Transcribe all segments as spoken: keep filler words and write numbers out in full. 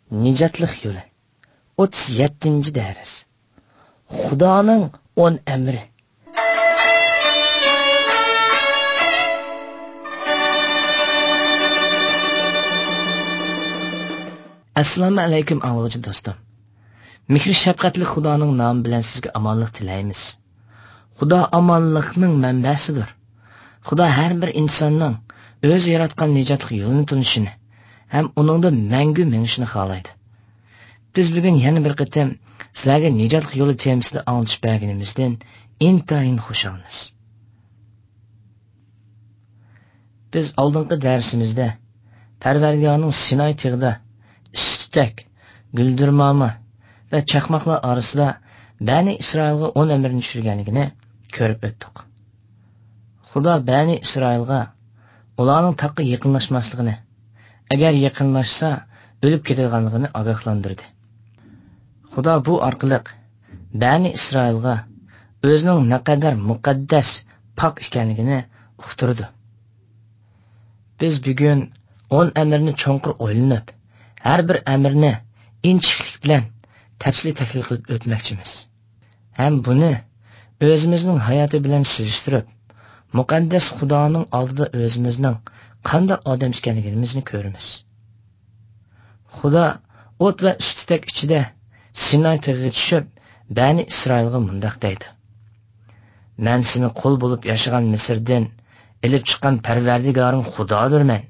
Nijatlik yo'li. o'ttiz yettinchi dars. Xudoning o'n amri. Assalomu alaykum anglovchi do'stim. Mehr shafqatli Xudoning nomi bilan sizga omonlik tilaymiz. Xudo omonlikning manbasidir. Xudo har bir insonning o'zi yaratgan nijotlik yo'lini tunishini ham uningda mangu mengishni xohlaydi. Biz bugun yana bir qatam sizlarga nijotlik yo'li temasida anglitib berganimizdan intayin xursandmiz. Biz oldingi darsimizda Parvardigorning Sinay tog'ida istak, guldirmama va chaqmoqlar orasida Bani Isroilga o'n amrni tushirganligini ko'rib o'tdik. Xudo Bani Isroilga ularning taqqa yaqinlashmasligini, agar yaqinlashsa o'lib ketadiganligini ogohlantirdi. Xudo bu orqali Bani Isroilga o'zining naqadar muqaddas, pok ekanligini uqtirdi. Biz bugun o'n amrni cho'nqur o'ylanib, har bir amrni inchiqlik bilan tafsili tahlil qilib o'tmoqchimiz. Ham buni o'zimizning hayoti bilan solishtirib, muqaddas Xudoning oldida o'zimizning qanday odam ekanligimizni ko'ramiz. Xudo o't va ustitak ichida Sinay tog'iga tushib, Bani Isroilga mundaq deydi: "Men seni qo'l bo'lib yashagan Misrdan elib chiqqan Parvardigoring Xudodirman."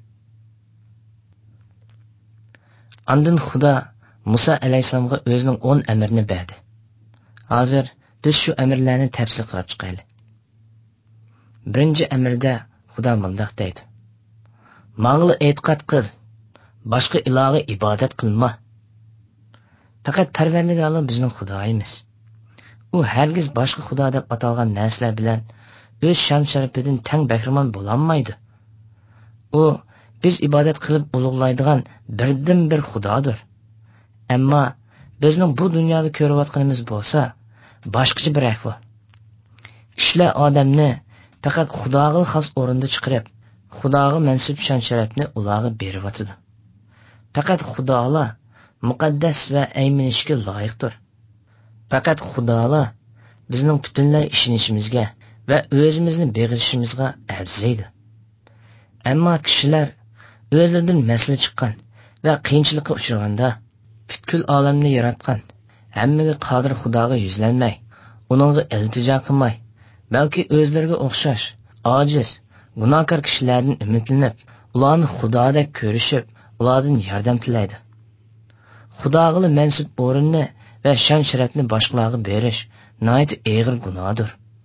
Ondan Xudo Musa alayhisalomga o'zining o'n amrini berdi. Hozir biz shu amrlarni tafsil qilib chiqaylik. Birinchi amrda Xudo mundaq deydi: "Mangli e'tiqod qil, boshqa ilohga ibodat qilma." Faqat Parvardigor bizning Xudoyimiz. U hargiz boshqa Xudo deb atalgan narsalar bilan o'z shon sharafidan tang bahramon bo'lolmaydi. U biz ibodat qilib ulug'laydigan birdan bir Xudodir. Ammo bizning bu dunyoda ko'rayotganimiz bo'lsa, boshqacha bir ahvol. Kishilar odamni faqat Xudoga xos o'rinda chiqarib, Xudoga mansub shon sharafni ularga beryotidi. Faqat Xudolar muqaddas va ayminishga loyiqdir. Faqat Xudolar bizning butunlay ishonishimizga va o'zimizni beg'ishimizga arziydi. Ammo kishilar o'zlaridan masala chiqqan va qiyinchilikqa uchraganda butkul olamni yaratgan, hammaga qodir Xudoga yuzlanmay, uningga iltijo qilmay, balki o'zlariga o'xshash, ojiz, gunohkor kishilardan umidlanib, ularni Xudodek ko'rishib, ulardan yordam tilaydi. Xudoga mansub o'rinni va shon sharafni boshqalarga berish nihoyat og'ir gunohdir.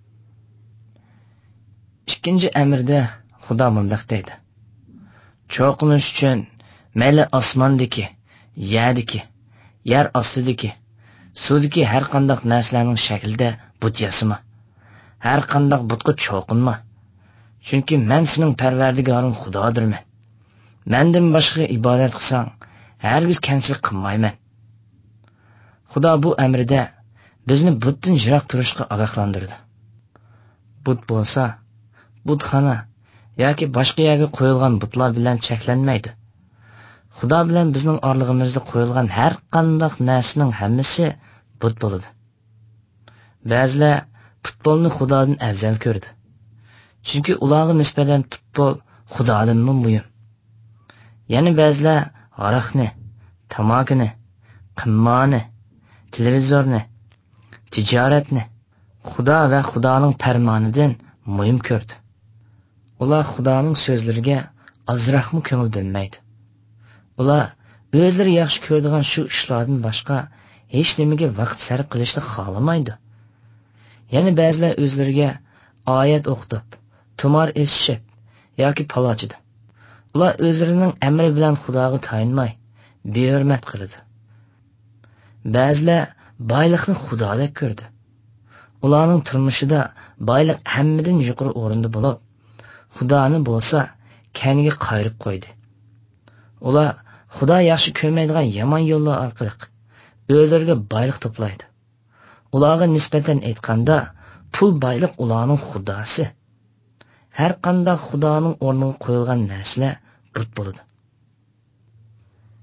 Ikkinchi amrda Xudo mundaq deydi: "Cho'qinish uchun mayli osmondagi, yerdagi, yer ostidagi, suvdagi har qanday narsalarning shaklida but yasama. Har qanday butga cho'qinma. Chunki men sening Parvardigoring Xudodirman. Mendan boshqa ibodat qilsang, hargiz kamchilik qilmayman." Xudo bu amrida bizni butdan yiroq turishga ogohlantirdi. But bo'lsa, butxona yoki boshqa yerga qo'yilgan butlar bilan cheklanmaydi. Xudo bilan bizning orlig'imizda qo'yilgan har qanday narsaning hammasi but bo'ladi. Ba'zilar futbolni Xudodan afzal ko'rdi. Chunki ularga nisbatan futbol Xudodan muhim. Yana ba'zilar aroqni, tamokini, qimmoni, televizorni, tijoratni Xudo va Xudoning farmonidan muhim ko'rdi. Ular Xudoning so'zlariga azroqmi ko'ngil bermaydi. Ular o'zlari yaxshi ko'radigan shu ishlardan boshqa hech nimaga vaqt sarf qilishni xohlamaydi. Yana ba'zilar o'zlariga oyat o'qitib, tumor esishib yoki palochidi. Ular o'zlarining amri bilan Xudoga tayinmay, behurmat qiladi. Ba'zilar boylikni Xudodek ko'rdi. Ularning turmushida boylik hammadan yuqori o'rinda bo'lib, Xudoni bo'lsa kaniga qayirib qo'ydi. Ular Xudo yaxshi ko'rmaydigan yomon yo'llar orqali o'zlariga boylik to'playdi. Ularga nisbatan aytganda, pul boylik ularning xudosi. Har qanday Xudoning o'rniga qo'yilgan narsalar but bo'ladi.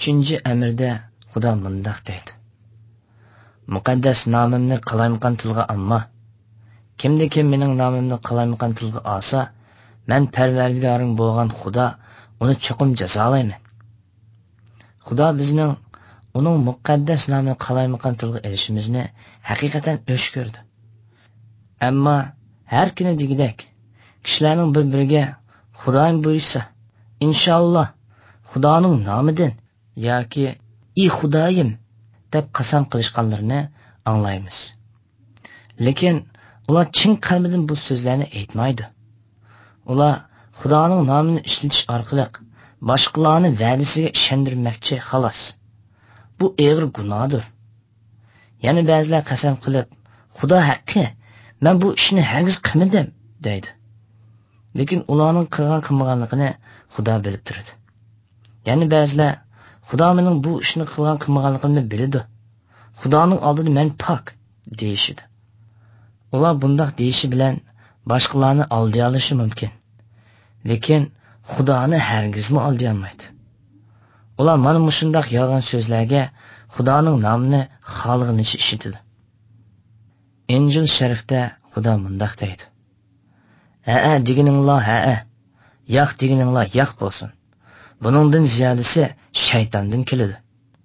uchinchi amirda Xudo mundoq deydi: muqaddas nomimni qalaymaqan tilga olma. Kimde kim mening nomimni qalaymaqan tilga olsa, men Parvardigoring bo'lgan Xudo uni cho'qim jazolayman. Xudo bizning uning muqaddas nomini qalaymaqan tilga erishimizni haqiqatan o'sh ko'rdi. Ammo har kuni degidek kishilarning bir-biriga Xudoim buyursa, inshaalloh Xudoning nomidan yoki "Ey Xudoyim" deb qasam qilishganlarini anglaymiz. Lekin ular chin qalbidan bu so'zlarni aytmaydi. Ular Xudoning nomini ishlatish orqali boshqalarni va'dasiga ishontirmoqchi xolos. Bu og'ir gunohdir. Yana ba'zilar qasam qilib, Xudo haqqi, men bu ishni hargiz qilmadim deydi. Lekin ularning qilgan qilmaganligini Xudo bilib turadi. Yana ba'zilar Xudo mening bu ishni qilgan qilmaganligimni biladi. Xudoning oldida men pok deyishidi. Ular bundoq deyishi bilan boshqalarni alday olishi mumkin. Lekin Xudoni hargizmi alday olmaydi. Ular mana shundoq yolg'on so'zlarga Xudoning nomini xohlaganicha ishitadi. Injil sharifda Xudo mundoq deydi: "Ha, deganinglar ha, yo'q deganinglar yo'q bo'lsin. Buningdan ziyodasi shaytondan keladi."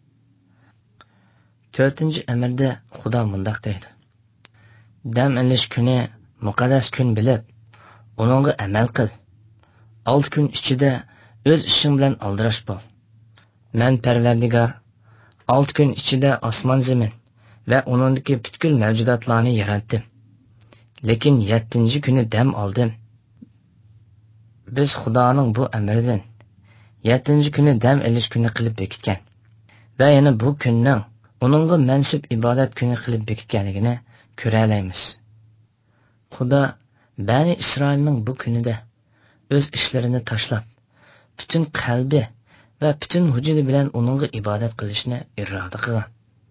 to'rtinchi amirda Xudo mundoq deydi: "Dam olish kuni muqaddas kun bilib, uningga amal qil. olti kun ichida o'z ishing bilan aldirash bo'l. Men Parvardigor olti kun ichida osmon zamin va uningdagi butkul mavjudotlarni yaratdim. Lekin yettinchi kuni dam oldim." Biz Xudoning bu amridan yettinchi kuni dam olish kuni qilib bekitgan va yana bu kunning uningga mansub ibodat kuni qilib bekitganligini ko'ra olamiz. Xudo Bani Isroilning bu kunida o'z ishlarini tashlab, butun qalbi va butun vujudi bilan uningga ibodat qilishni iroda qilgan.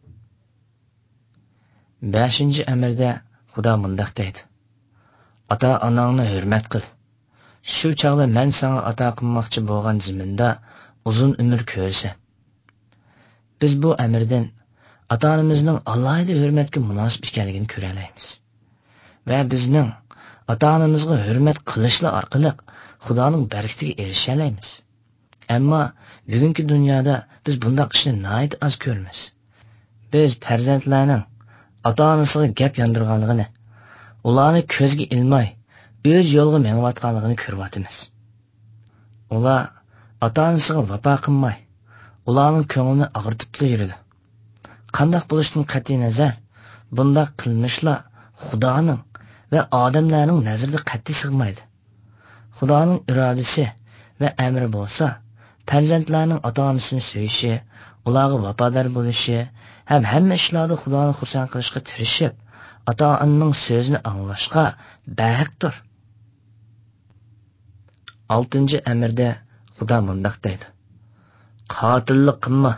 beshinchi amirda Xudo mundoq deydi: "Ota-onangni hurmat qil. Shu chog'da men senga ato qilmoqchi bo'lgan zaminda uzun umr ko'rsan." Biz bu amirdan ota-onamizning alohida hurmatga munosib ekanligini ko'ra olamiz. Va bizning ota-onamizga hurmat qilishlar orqali Xudoning barakatiga erisha olamiz. Ammo bugungi dunyoda biz bunday ishni nihoyat oz ko'ramiz. Biz farzandlarning ota-onasiga gap yondirganligini, ularni ko'zga ilmay, o'z yo'liga menayotganligini ko'ryapmiz. Ular ota-onasiga vafo qilmay, ularning ko'nglini og'ritib yuradi. Qanday bo'lishdan qat'iy nazar, bunday qilmishlar Xudoning va odamlarning nazarida qat'iy sig'maydi. Xudoning irodasi va amri bo'lsa, farzandlarning ota-onasini so'yishi, ularga vafodor bo'lishi ham hamma ishlarda Xudoni xursand qilishga tirishib, ota-onaning so'zini anglashga bahaqdir. oltinchi amirda Xudo mundoq deydi: "Qotillik qilma."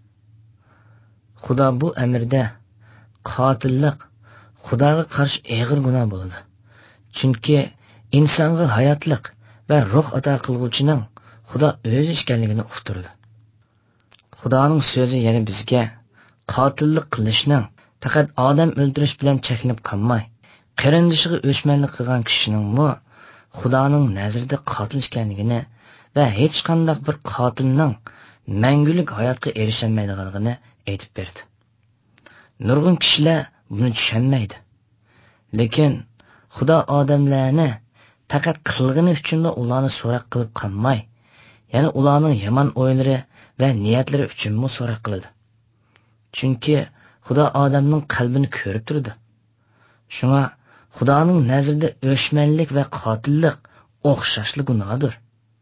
Xudo bu amirda qotillik Xudoga qarshi og'ir gunoh bo'ladi. Chunki insonga hayotlik va ruh ato qilguvchining Xudo o'zi ekanligini uqtirdi. Xudoning so'zi yana bizga qotillik qilishning faqat odam o'ldirish bilan cheklanib qolmay, qarindishiga o'chmanlik qilgan kishining mu Xudoning nazarida qotil ekanligini va hech qanday bir qotilning mangulik hayotga erishamaydiganligini aytib berdi. Nurg'un kishilar buni tushunmaydi. Lekin Xudo odamlarni faqat qilg'ini uchun ularni so'roq qilib qolmay, yana ularning yomon o'ylari va niyatlari uchun mu so'roq qiladi. Chunki Xudo odamning qalbini ko'rib turadi. Shunga Xudoning nazarida o'shmanlik va qotillik o'xshashli gunohdir.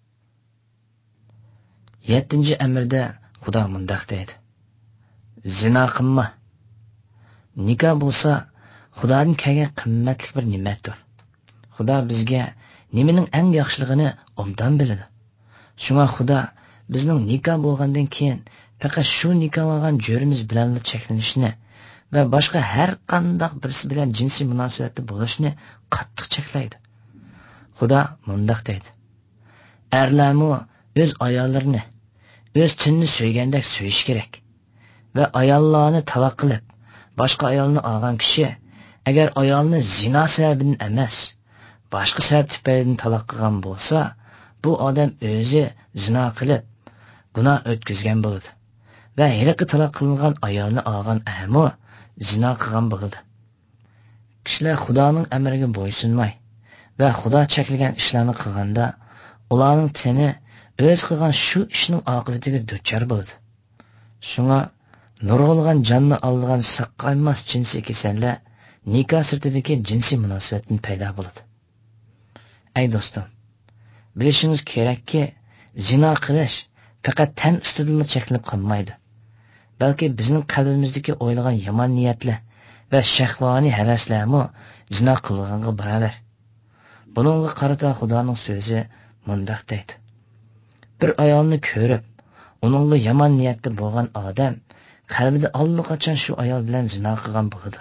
yettinchi amirda Xudo mundoq deydi: "Zina qilma." Nikoh bo'lsa Xudoning kelgan qimmatli bir ne'matdir. Xudo bizga nimaning eng yaxshiligini obdan biladi. Shunga Xudo bizning nikoh bo'lgandan keyin faqat shu nikohlagan jo'rimiz bilan cheklanishni va boshqa har qanday birisi bilan jinsiy munosabatda bo'lishni qattiq cheklaydi. Xudo mundoq deydi: "Erlarmi o'z ayollarini o'z tinni söygəndək söyüş kerak. Və ayollarni taloq qilib, boshqa ayolni olgan kishi agar ayolni zina sababidan emas, boshqa sabab tufaylidan taloq qilgan bo'lsa, bu odam o'zi zina qilib, gunoh o'tkazgan bo'ladi. Va hiliqi taloq qilingan ayolni olgan ahmo zina qilgan bo'ladi. Kishilar Xudoning amriga bo'ysunmay va Xudo cheklagan ishlarni qilganda, ularning teni o'z qilgan shu ishning oqibatiga duchor bo'ladi. Shunga nurg'ulgan jonni olgan saqqaymas jinsiy kasallar nikoh sirtidagi jinsiy munosabatdan paydo bo'ladi. Ey do'stim, bilishingiz kerakki, zina qilish faqat tan ustida cheklanib qolmaydi. Balki bizning qalbimizdagi o'ylagan yomon niyatlar va shahvoniy havaslarmi zina qilganga barobar. Buningga qarata Xudoning so'zi mundaq deydi: bir ayolni ko'rib, uningga yomon niyatda bo'lgan odam qalbida allaqachon shu ayol bilan zina qilgan bo'ladi.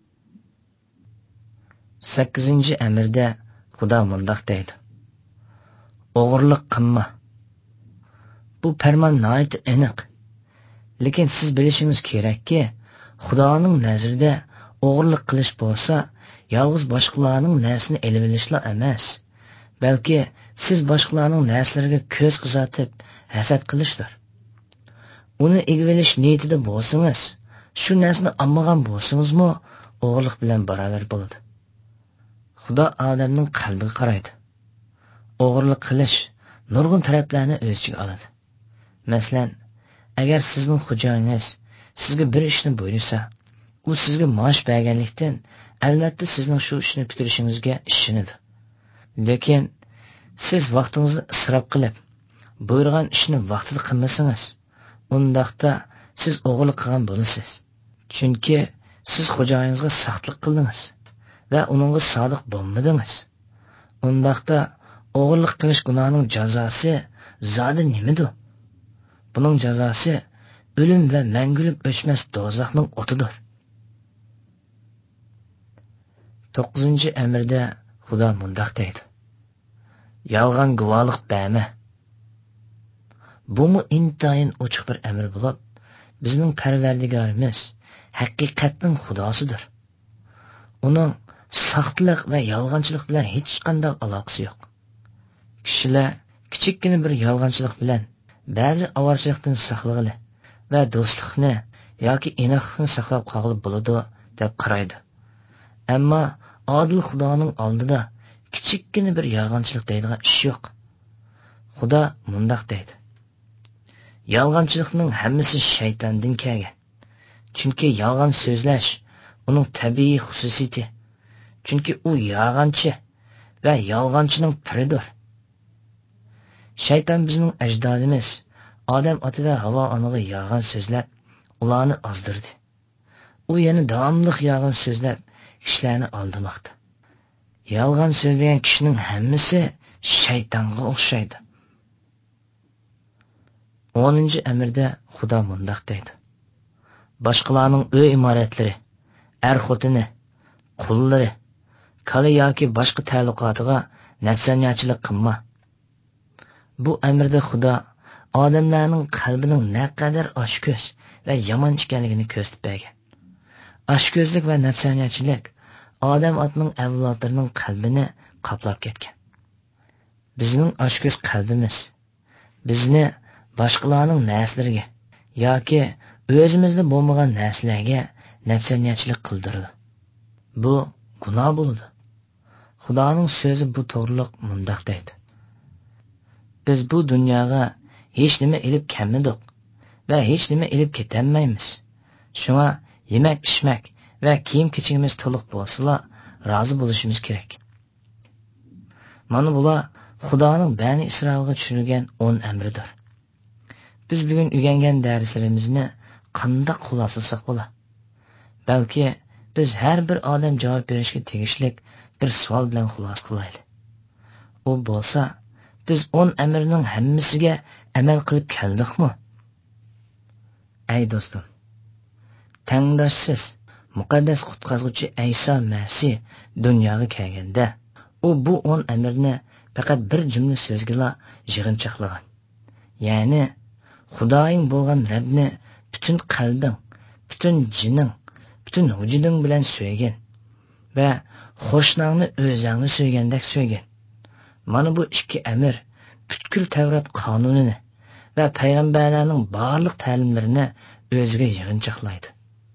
sakkizinchi amirda Xudo mundaq deydi: o'g'irlik qilma. Bu farmon nihoyat aniq. Lekin siz bilishingiz kerakki, Xudoning nazarida o'g'irlik qilish bo'lsa, yolg'iz boshqalarning narsasini elib olishla emas, balki siz boshqalarning narsalariga ko'z qizatib, hasad qilishdir. Uni egib olish niyatida bo'lsangiz, shu narsani olmagan bo'lsangizmi, o'g'irlik bilan barobar bo'ladi. Xudo odamning qalbiga qaraydi. O'g'irlik qilish nurg'un taraflarni o'z ichiga oladi. Masalan, agar sizning xo'jayingiz sizga bir ishni buyursa, u sizga maosh berganlikdan albatta sizning shu ishni bitirishingizga ishonadi. Lekin siz vaqtingizni isrof qilib, buyurgan ishni vaqtida qilmasangiz, undaqda siz o'g'irlik qilgan bo'lasiz. Chunki siz xo'jayiningizga saxtlik qildingiz va uningga sodiq bo'lmadingiz. Undaqda o'g'irlik qilish gunohining jazosi zodi nimadir? Buning jazosi o'lim va mangulik o'chmas do'zaxning o'tidir. to'qqizinchi amirda Xudo mundaq deydi: yolg'on guvohlik berma. Bu mu intayin ochiq bir amr bo'lib, bizning Parvardigorimiz haqiqatning Xudosidir. Uning saxtlik va yolg'onchilik bilan hech qanday aloqasi yo'q. Kishilar kichikkina bir yolg'onchilik bilan ba'zi avorchilikdan saqlag'ili va do'stlikni yoki inoqlikni saqlab qolg'ili bo'ladi deb qaraydi. Ammo odil Xudoning oldida kichikkina bir yolg'onchilik deydigan ish yo'q. Xudo mundaq deydi: yolg'onchilikning hammasi shaytondan kelgan. Chunki yolg'on so'zlash uning tabiiy xususiyati. Chunki u yolg'onchi va yolg'onchining piridir. Shayton bizning ajdodimiz Odam ota va Havo onaga yolg'on so'zlab, ularni ozdirdi. U yana davomli yolg'on so'zlab kishilarni aldamoqda. Yolg'on so'zlagan kishining hammasi shaytonga o'xshaydi. o'ninchi amirda Xudo mundaq deydi: boshqalarning uy imoratlari, er-xotini, qullari, kala yoki boshqa ta'lluqotiga nafsaniyachilik qilma. Bu amirda Xudo odamlarning qalbining naqadar oshko'z va yomon ekanligini ko'rsatib bergan. Oshko'zlik va nafsaniyachilik odam otning avlodlarining qalbini qoplab ketgan. Bizning oshko'z qalbimiz bizni boshqalarning narsalariga yoki o'zimizda bo'lmagan narsalarga nafsaniyachilik qildiradi. Bu gunoh bo'ladi. Xudoning so'zi bu to'g'riliq mundaq deydi: biz bu dunyoga hech nima elib kelmadik va hech nima elib ketolmaymiz. Shunga yemak, ichmak va kiyim-kechigimiz to'liq bo'lsa, rozi bo'lishimiz kerak. Mana bular Xudoning Bani Isroilga tushirgan o'n amridir. Biz bugun o'rgangan darslarimizni qanday xulosasak bo'lar? Balki biz har bir odam javob berishga tegishli bir savol bilan xulosa qilaylik. U bo'lsa, biz o'n amrning hammasiga amal qilib keldikmi? Ey do'stim, tangdoshsiz muqaddas qutqazuvchi Ayso Masih dunyoga kelganda, u bu o'n amrni faqat bir jumla so'zga yig'inchoqlagan. Ya'ni Xudoying bo'lgan Rabbni bütün qalbing, bütün jining, bütün vujuding bilan so'ygin va qo'shningni o'zingni so'ygandek so'ygin. Mana bu ikki amr butkul Tavrat qonunini va payg'ambarlarning barliq ta'limlarini o'ziga yig'inchoqlaydi.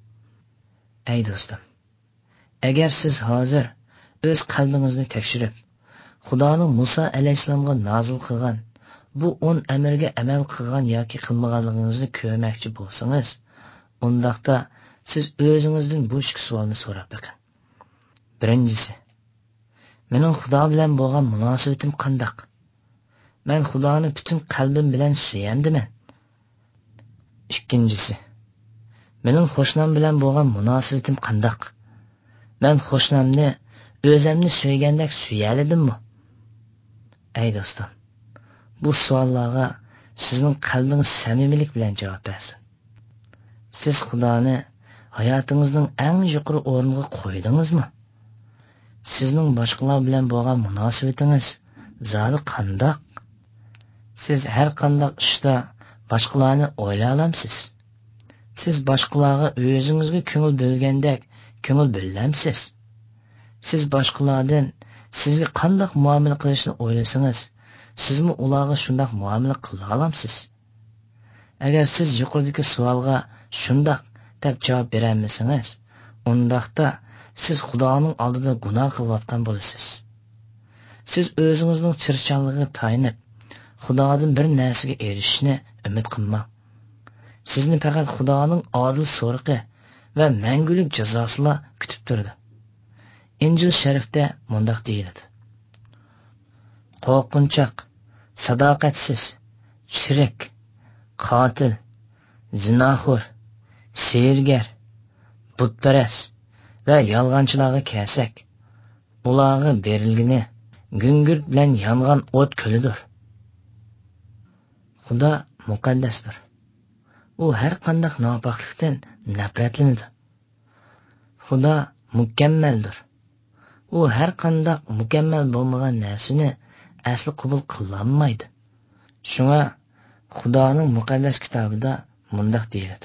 Ey do'stim, agar siz hozir o'z qalbingizni tekshirib, Xudoning Musa alayhisalomga nozil qilgan bu o'n amirga amal qilgan yoki qilmaganligingizni ko'rmoqchi bo'lsangiz, undaqda siz o'zingizdan bu ikki savolni so'rab boqing. Birinchisi, mening Xudo bilan bo'lgan munosabatim qandoq? Men Xudoni bütün qalbim bilan suyamdiman. Ikkinchisi, mening qo'shnim bilan bo'lgan munosabatim qandoq? Men qo'shnimni o'zimni suygandek suyalidimmi? Ey do'stim, bu savollarga sizning qalbingiz samimilik bilan javob bersin. Siz Xudoni hayotingizning eng yuqori o'rniga qo'ydingizmi? Sizning boshqalar bilan bo'lgan munosabatingiz zodi qandoq? Siz har qanday ishda boshqalarni o'ylay olamsiz? Siz boshqalarga o'zingizga ko'ngil bo'lgandek ko'ngil bilamsiz? Siz boshqalardan sizga qanday muomala qilishni o'ylasangiz, sizmi ularga shunday muomala qila olamsiz? Agar siz yuqoridagi savolga shunday deb javob bera olmasangiz, undaqda siz Xudoning oldida gunoh qilayotgan bo'lasiz. Siz o'zingizning tirishchanligiga tayinib, Xudodan bir narsaga erishishni umid qilmang. Sizni faqat Xudoning adil so'riqi va mangulik jazosila kutib turdi. İncil Şerif'te mundaq deyiladi. Qo'rqinchoq, sadoqatsiz, chirik, qotil, zinoxo'r, sehrgar, butparast va yolg'onchilarga kelsak, ularga berilgani gungurt bilan yongan o't ko'lidir. Xudo muqaddasdir. U har qanday nopoklikdan nafratlanadi. Xudo mukammaldir. U har qanday mukammal bo'lmagan narsani asli qabul qilolmaydi. Shunga Xudoning muqaddas kitobida mundaq deyiladi.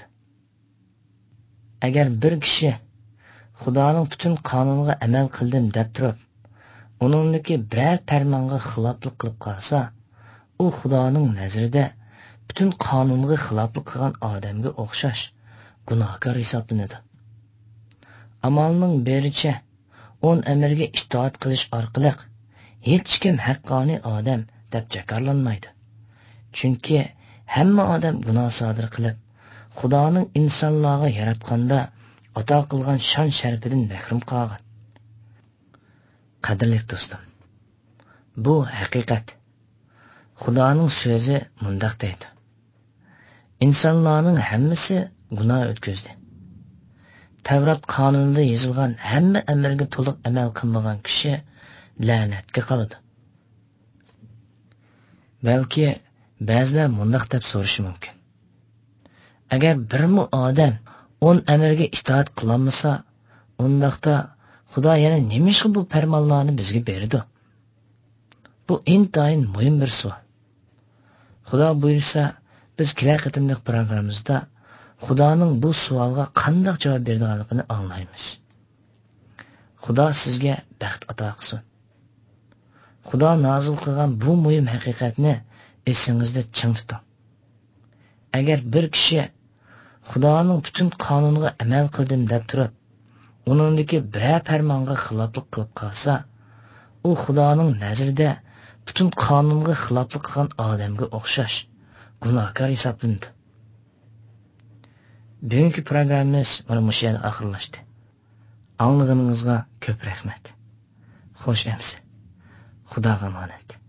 Agar bir kishi Xudoning butun qonuniga amal qildim deb turib, uningdagi biror farmonga xiloflik qilib qolsa, u Xudoning nazarida butun qonunga xiloflik qilgan odamga o'xshash gunohkor hisoblanadi. Amalning bericha o'n amirga itoat qilish orqali hech kim haqqoniy odam deb jakarlanmaydi. Chunki hamma odam gunoh sodir qilib, Xudoning insonlarga yaratganda ato qilgan shon sharafidan mahrum qolgan. Qadrli do'stim, bu haqiqat. Xudoning so'zi mundaq deydi. İnsanlarning hammasi gunoh o'tkazdi. Tavrat qonunida yozilgan hamma amirga to'liq amal qilmagan kishi la'natga qoladi. Balki ba'zilar mundaq deb so'rashi mumkin. Agar birmi odam o'n amirga itoat qilolmasa, undaqda Xudo yana nima bu farmonlarni bizga berdi? Bu intayin muhim bir savol. Xudo buyursa, biz kelar qatimliq programmamizda Xudoning bu savolga qanday javob berganligini anglaymiz. Xudo sizga baxt ato qilsin. Xudo nozil qilgan bu muhim haqiqatni esingizda ching tuting. Agar bir kishi Xudoning butun qonuniga amal qildim deb turib, uningdagi biror farmonga xiloflik qilib qolsa, u Xudoning nazarida butun qonunga xiloflik qilgan odamga o'xshash gunohkor hisoblanadi. Bugungi programmamiz mana shu yerda oxirlashdi. Anglag'iningizga ko'p rahmat. Xo'sh, amsi. Xudoga omonat.